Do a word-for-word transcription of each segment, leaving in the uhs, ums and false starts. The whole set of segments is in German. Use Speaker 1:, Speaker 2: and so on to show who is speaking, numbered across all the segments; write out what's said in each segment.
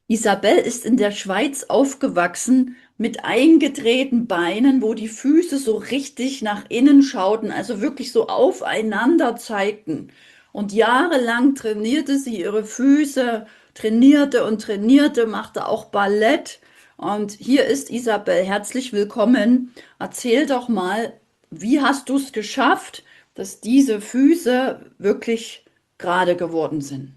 Speaker 1: Isabel ist in der Schweiz aufgewachsen mit eingedrehten Beinen, wo die Füße so richtig nach innen schauten, also wirklich so aufeinander zeigten. Und jahrelang trainierte sie ihre Füße, trainierte und trainierte, machte auch Ballett. Und hier ist Isabel, herzlich willkommen. Erzähl doch mal, wie hast du es geschafft, dass diese Füße wirklich gerade geworden sind?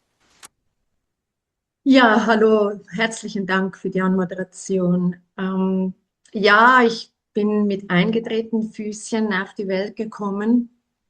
Speaker 2: Ja, hallo, herzlichen Dank für die Anmoderation. Ähm, ja, ich bin mit eingedrehten Füßchen auf die Welt gekommen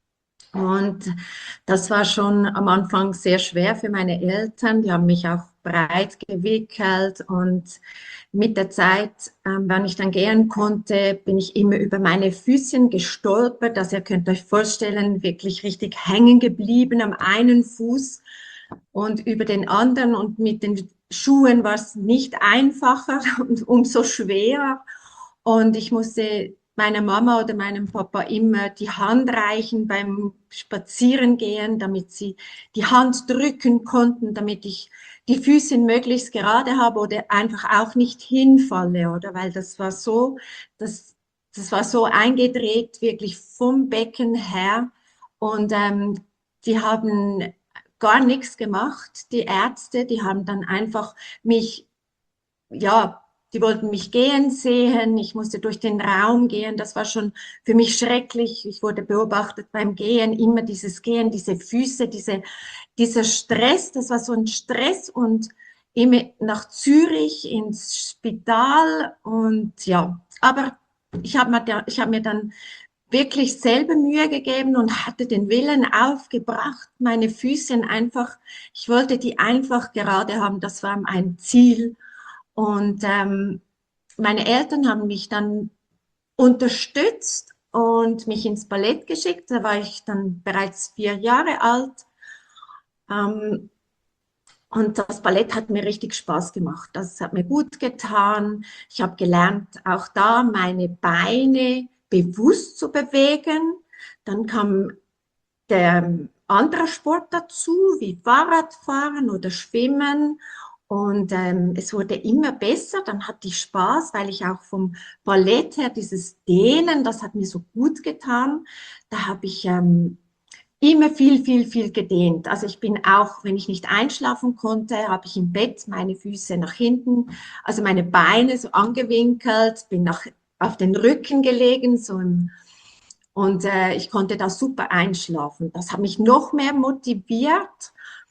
Speaker 2: und das war schon am Anfang sehr schwer für meine Eltern. Die haben mich auch breit gewickelt und mit der Zeit, ähm, wenn ich dann gehen konnte, bin ich immer über meine Füßchen gestolpert. Also ihr könnt euch vorstellen, wirklich richtig hängen geblieben am einen Fuß und über den anderen, und mit den Schuhen war es nicht einfacher und umso schwerer. Und ich musste meiner Mama oder meinem Papa immer die Hand reichen beim Spazierengehen, damit sie die Hand drücken konnten, damit ich die Füße möglichst gerade habe oder einfach auch nicht hinfalle, oder? Weil das war so, das, das war so eingedreht, wirklich vom Becken her. Und ähm, die haben gar nichts gemacht, die Ärzte. Die haben dann einfach mich, ja, die wollten mich gehen sehen. Ich musste durch den Raum gehen. Das war schon für mich schrecklich. Ich wurde beobachtet beim Gehen, immer dieses Gehen, diese Füße, diese, dieser Stress. Das war so ein Stress, und immer nach Zürich ins Spital. Und ja, aber ich habe mir, ich hab mir dann wirklich selber Mühe gegeben und hatte den Willen aufgebracht, meine Füße einfach, ich wollte die einfach gerade haben, das war ein Ziel. Und ähm, meine Eltern haben mich dann unterstützt und mich ins Ballett geschickt. Da war ich dann bereits vier Jahre alt. Ähm, und das Ballett hat mir richtig Spaß gemacht. Das hat mir gut getan. Ich habe gelernt, auch da meine Beine bewusst zu bewegen. Dann kam der andere Sport dazu, wie Fahrradfahren oder Schwimmen. Und ähm, es wurde immer besser. Dann hatte ich Spaß, weil ich auch vom Ballett her dieses Dehnen, das hat mir so gut getan. Da habe ich ähm, immer viel, viel, viel gedehnt. Also ich bin auch, wenn ich nicht einschlafen konnte, habe ich im Bett meine Füße nach hinten, also meine Beine so angewinkelt, bin nach, auf den Rücken gelegen, so im, und äh, ich konnte da super einschlafen. Das hat mich noch mehr motiviert,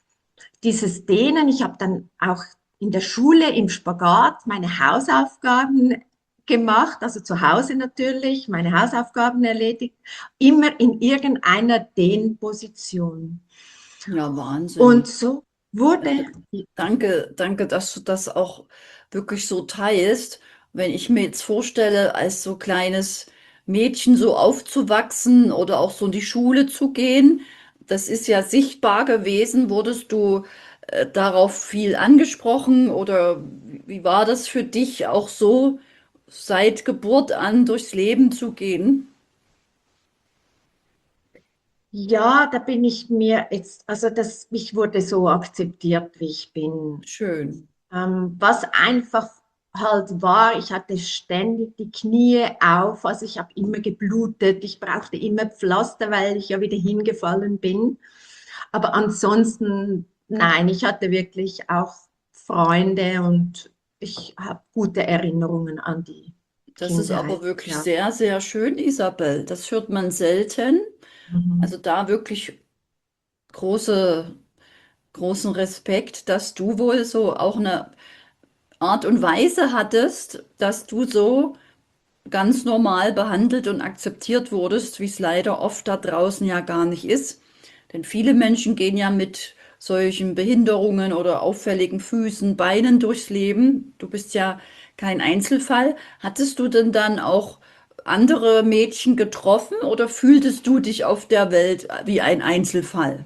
Speaker 2: dieses Dehnen. Ich habe dann auch in der Schule im Spagat meine Hausaufgaben gemacht, also zu Hause natürlich, meine Hausaufgaben erledigt, immer in irgendeiner Dehnposition.
Speaker 1: Ja,
Speaker 2: Und
Speaker 1: Wahnsinn.
Speaker 2: so wurde,
Speaker 1: Danke, danke, dass du das auch wirklich so teilst. Wenn ich mir jetzt vorstelle, als so kleines Mädchen so aufzuwachsen oder auch so in die Schule zu gehen, das ist ja sichtbar gewesen. Wurdest du äh, darauf viel angesprochen oder wie war das für dich auch so seit Geburt an durchs Leben zu gehen?
Speaker 2: ja, da bin ich mir jetzt, also das, ich wurde so akzeptiert, wie ich bin.
Speaker 1: Schön.
Speaker 2: Ähm, was einfach halt war, ich hatte ständig die Knie auf, also ich habe immer geblutet, ich brauchte immer Pflaster, weil ich ja wieder hingefallen bin. Aber ansonsten, nein, ich hatte wirklich auch Freunde und ich habe gute Erinnerungen an die
Speaker 1: Das ist
Speaker 2: Kindheit.
Speaker 1: aber wirklich
Speaker 2: Ja.
Speaker 1: sehr, sehr schön, Isabel. Das hört man selten.
Speaker 2: Mhm.
Speaker 1: Also da wirklich große, großen Respekt, dass du wohl so auch eine Art und Weise hattest, dass du so ganz normal behandelt und akzeptiert wurdest, wie es leider oft da draußen ja gar nicht ist. Denn viele Menschen gehen ja mit solchen Behinderungen oder auffälligen Füßen, Beinen durchs Leben. Du bist ja kein Einzelfall. Hattest du denn dann auch andere Mädchen getroffen oder fühltest du dich auf der Welt wie ein Einzelfall?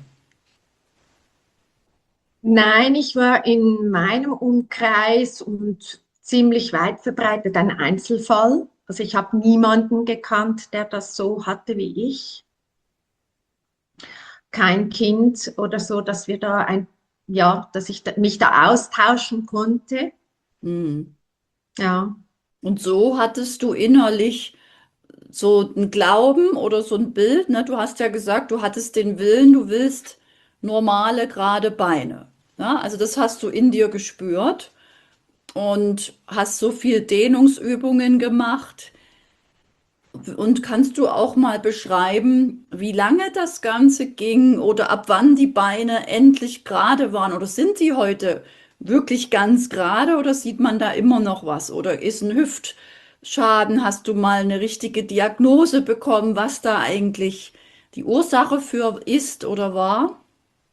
Speaker 2: Nein, ich war in meinem Umkreis und ziemlich weit verbreitet ein Einzelfall. Also ich habe niemanden gekannt, der das so hatte wie ich. Kein Kind oder so, dass wir da ein ja, dass ich da, mich da austauschen konnte.
Speaker 1: Hm.
Speaker 2: Ja.
Speaker 1: Und so hattest du innerlich so einen Glauben oder so ein Bild, ne? Du hast ja gesagt, du hattest den Willen, du willst normale, gerade Beine. Ja? Also das hast du in dir gespürt und hast so viel Dehnungsübungen gemacht. Und kannst du auch mal beschreiben, wie lange das Ganze ging oder ab wann die Beine endlich gerade waren? Oder sind die heute wirklich ganz gerade oder sieht man da immer noch was? Oder ist ein Hüftschaden? Hast du mal eine richtige Diagnose bekommen, was da eigentlich die Ursache für ist oder war?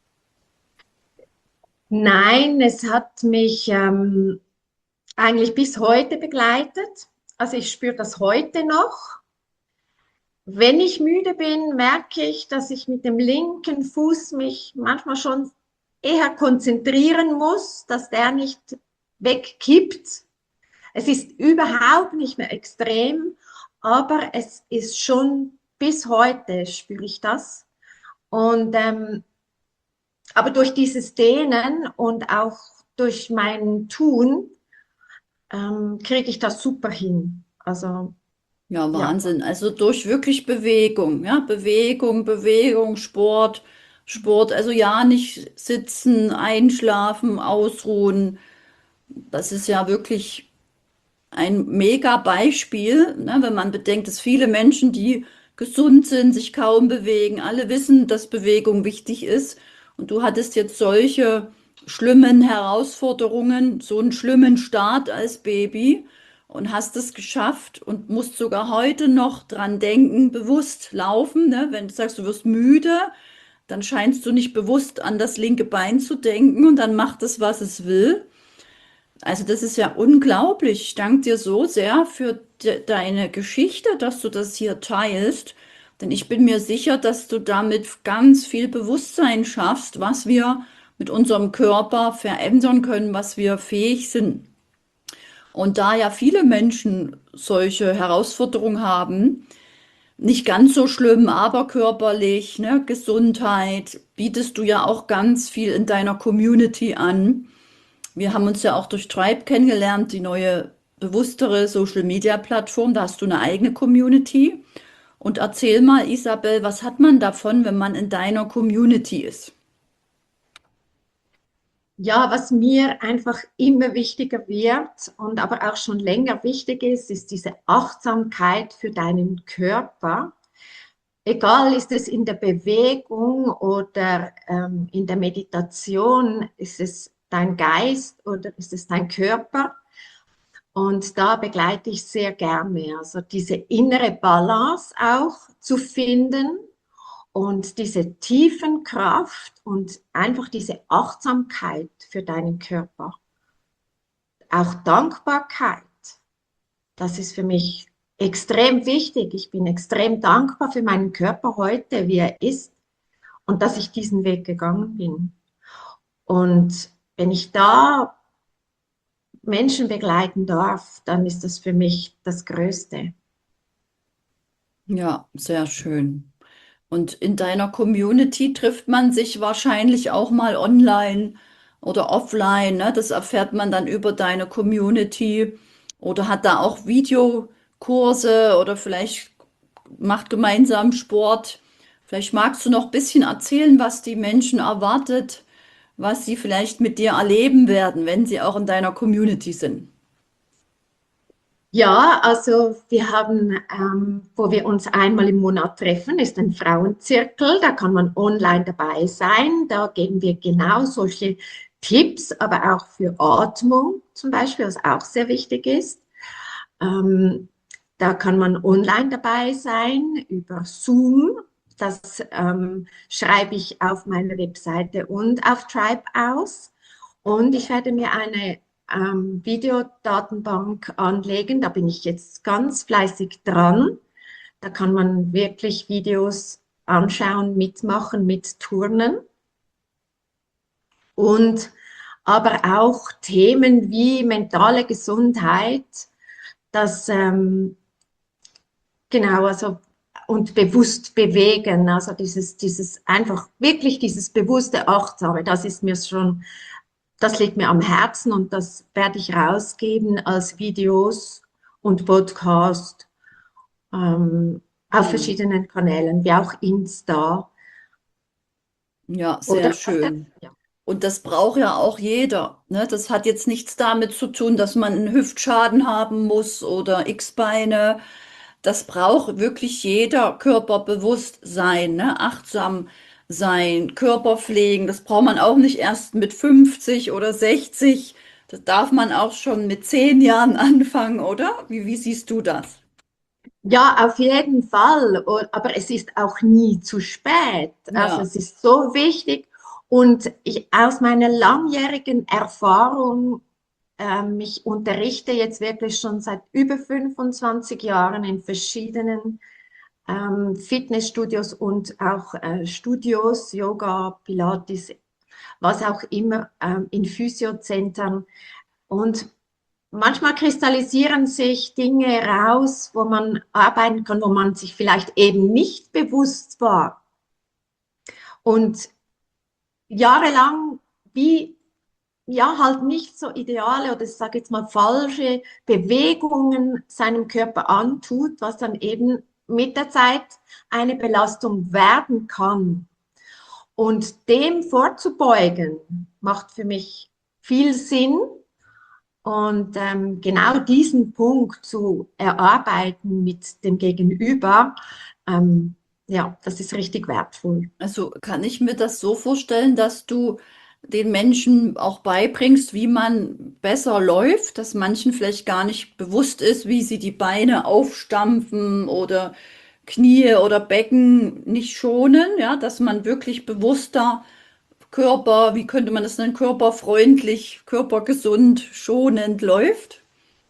Speaker 2: Nein, es hat mich ähm, eigentlich bis heute begleitet. Also ich spüre das heute noch. Wenn ich müde bin, merke ich, dass ich mit dem linken Fuß mich manchmal schon eher konzentrieren muss, dass der nicht wegkippt. Es ist überhaupt nicht mehr extrem, aber es ist schon bis heute spüre ich das. Und ähm, aber durch dieses Dehnen und auch durch mein Tun ähm, kriege ich das super hin. Also
Speaker 1: Ja,
Speaker 2: ja.
Speaker 1: Wahnsinn. Also durch wirklich Bewegung, ja, Bewegung, Bewegung, Sport, Sport. Also ja, nicht sitzen, einschlafen, ausruhen. Das ist ja wirklich ein mega Beispiel, ne, wenn man bedenkt, dass viele Menschen, die gesund sind, sich kaum bewegen, alle wissen, dass Bewegung wichtig ist. Und du hattest jetzt solche schlimmen Herausforderungen, so einen schlimmen Start als Baby und hast es geschafft und musst sogar heute noch dran denken, bewusst laufen, ne? Wenn du sagst, du wirst müde, dann scheinst du nicht bewusst an das linke Bein zu denken und dann macht es, was es will. Also das ist ja unglaublich. Ich danke dir so sehr für de deine Geschichte, dass du das hier teilst. Denn ich bin mir sicher, dass du damit ganz viel Bewusstsein schaffst, was wir mit unserem Körper verändern können, was wir fähig sind. Und da ja viele Menschen solche Herausforderungen haben, nicht ganz so schlimm, aber körperlich, ne, Gesundheit, bietest du ja auch ganz viel in deiner Community an. Wir haben uns ja auch durch Tribe kennengelernt, die neue, bewusstere Social-Media-Plattform. Da hast du eine eigene Community. Und erzähl mal, Isabel, was hat man davon, wenn man in deiner Community ist?
Speaker 2: Ja, was mir einfach immer wichtiger wird und aber auch schon länger wichtig ist, ist diese Achtsamkeit für deinen Körper. Egal, ist es in der Bewegung oder ähm, in der Meditation, ist es dein Geist oder ist es dein Körper? Und da begleite ich sehr gerne, also diese innere Balance auch zu finden und diese tiefen Kraft und einfach diese Achtsamkeit für deinen Körper. Auch Dankbarkeit, das ist für mich extrem wichtig. Ich bin extrem dankbar für meinen Körper heute, wie er ist und dass ich diesen Weg gegangen bin. Und wenn ich da Menschen begleiten darf, dann ist das für mich das Größte.
Speaker 1: Ja, sehr schön. Und in deiner Community trifft man sich wahrscheinlich auch mal online oder offline, ne? Das erfährt man dann über deine Community oder hat da auch Videokurse oder vielleicht macht gemeinsam Sport. Vielleicht magst du noch ein bisschen erzählen, was die Menschen erwartet, was sie vielleicht mit dir erleben werden, wenn sie auch in deiner Community sind.
Speaker 2: Ja, also wir haben, ähm, wo wir uns einmal im Monat treffen, ist ein Frauenzirkel. Da kann man online dabei sein. Da geben wir genau solche Tipps, aber auch für Atmung zum Beispiel, was auch sehr wichtig ist. Ähm, Da kann man online dabei sein über Zoom. Das ähm, schreibe ich auf meiner Webseite und auf Tribe aus. Und ich werde mir eine ähm, Videodatenbank anlegen. Da bin ich jetzt ganz fleißig dran. Da kann man wirklich Videos anschauen, mitmachen, mitturnen. Und aber auch Themen wie mentale Gesundheit, das ähm, genau, also und bewusst bewegen. Also dieses, dieses einfach wirklich dieses bewusste Achtsame, das ist mir schon, das liegt mir am Herzen und das werde ich rausgeben als Videos und Podcast ähm, auf
Speaker 1: Hm.
Speaker 2: verschiedenen Kanälen, wie auch Insta.
Speaker 1: Ja, sehr
Speaker 2: Oder?
Speaker 1: schön.
Speaker 2: Ja.
Speaker 1: Und das braucht ja auch jeder, ne? Das hat jetzt nichts damit zu tun, dass man einen Hüftschaden haben muss oder X-Beine. Das braucht wirklich jeder. Körperbewusstsein, ne? Achtsam sein, Körper pflegen. Das braucht man auch nicht erst mit fünfzig oder sechzig. Das darf man auch schon mit zehn Jahren anfangen, oder? Wie, wie siehst du das?
Speaker 2: Ja, auf jeden Fall. Und- Aber es ist auch nie zu spät. Also
Speaker 1: Ja,
Speaker 2: es ist so wichtig. Und ich, aus meiner langjährigen Erfahrung, ähm, ich unterrichte jetzt wirklich schon seit über fünfundzwanzig Jahren in verschiedenen ähm, Fitnessstudios und auch äh, Studios, Yoga, Pilates, was auch immer, ähm, in Physiozentren. Und manchmal kristallisieren sich Dinge raus, wo man arbeiten kann, wo man sich vielleicht eben nicht bewusst war. Und jahrelang wie, ja, halt nicht so ideale oder ich sage jetzt mal falsche Bewegungen seinem Körper antut, was dann eben mit der Zeit eine Belastung werden kann. Und dem vorzubeugen, macht für mich viel Sinn. Und ähm, genau diesen Punkt zu erarbeiten mit dem Gegenüber, ähm, ja, das ist richtig wertvoll.
Speaker 1: also kann ich mir das so vorstellen, dass du den Menschen auch beibringst, wie man besser läuft, dass manchen vielleicht gar nicht bewusst ist, wie sie die Beine aufstampfen oder Knie oder Becken nicht schonen, ja, dass man wirklich bewusster Körper, wie könnte man das nennen, körperfreundlich, körpergesund, schonend läuft.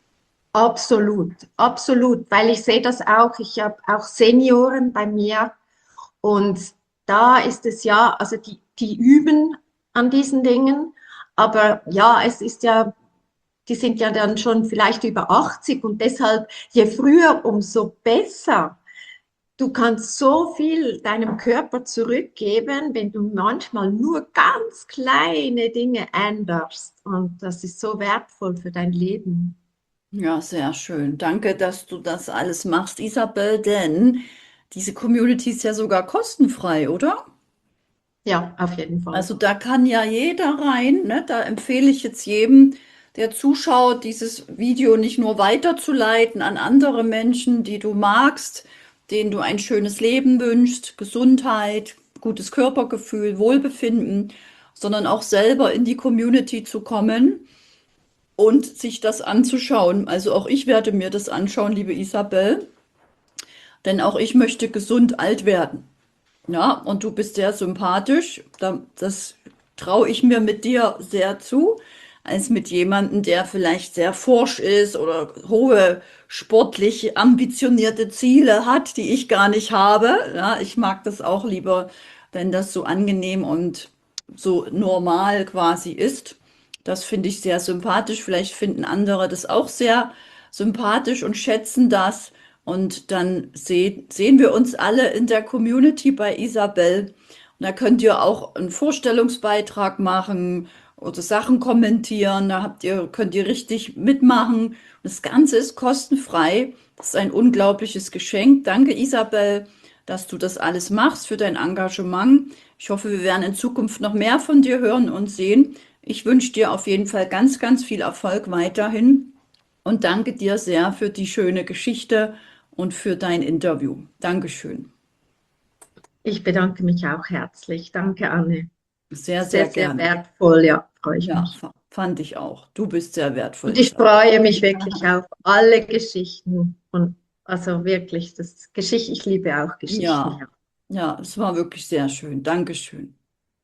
Speaker 2: Absolut, absolut, weil ich sehe das auch. Ich habe auch Senioren bei mir und da ist es ja, also die, die üben an diesen Dingen, aber ja, es ist ja, die sind ja dann schon vielleicht über achtzig und deshalb, je früher, umso besser. Du kannst so viel deinem Körper zurückgeben, wenn du manchmal nur ganz kleine Dinge änderst. Und das ist so wertvoll für dein Leben.
Speaker 1: Ja, sehr schön. Danke, dass du das alles machst, Isabel, denn diese Community ist ja sogar kostenfrei, oder?
Speaker 2: Ja, auf jeden Fall.
Speaker 1: Also da kann ja jeder rein, ne? Da empfehle ich jetzt jedem, der zuschaut, dieses Video nicht nur weiterzuleiten an andere Menschen, die du magst, denen du ein schönes Leben wünschst, Gesundheit, gutes Körpergefühl, Wohlbefinden, sondern auch selber in die Community zu kommen und sich das anzuschauen. Also auch ich werde mir das anschauen, liebe Isabel, denn auch ich möchte gesund alt werden. Ja, und du bist sehr sympathisch. Da- Das traue ich mir mit dir sehr zu, als mit jemandem, der vielleicht sehr forsch ist oder hohe sportlich ambitionierte Ziele hat, die ich gar nicht habe. Ja, ich mag das auch lieber, wenn das so angenehm und so normal quasi ist. Das finde ich sehr sympathisch. Vielleicht finden andere das auch sehr sympathisch und schätzen das. Und dann seh, sehen wir uns alle in der Community bei Isabel. Und da könnt ihr auch einen Vorstellungsbeitrag machen oder Sachen kommentieren. Da habt ihr, könnt ihr richtig mitmachen. Und das Ganze ist kostenfrei. Das ist ein unglaubliches Geschenk. Danke, Isabel, dass du das alles machst, für dein Engagement. Ich hoffe, wir werden in Zukunft noch mehr von dir hören und sehen. Ich wünsche dir auf jeden Fall ganz, ganz viel Erfolg weiterhin und danke dir sehr für die schöne Geschichte und für dein Interview. Dankeschön.
Speaker 2: Ich bedanke mich auch herzlich. Danke, Anne.
Speaker 1: Sehr,
Speaker 2: Sehr,
Speaker 1: sehr
Speaker 2: sehr
Speaker 1: gerne.
Speaker 2: wertvoll. Ja, freue ich
Speaker 1: Ja,
Speaker 2: mich.
Speaker 1: fa- fand ich auch. Du bist sehr wertvoll,
Speaker 2: Und ich
Speaker 1: Isabel.
Speaker 2: freue mich wirklich auf alle Geschichten. Und also wirklich, das Geschichte, ich liebe auch Geschichten.
Speaker 1: Ja,
Speaker 2: Ja.
Speaker 1: ja, es war wirklich sehr schön. Dankeschön.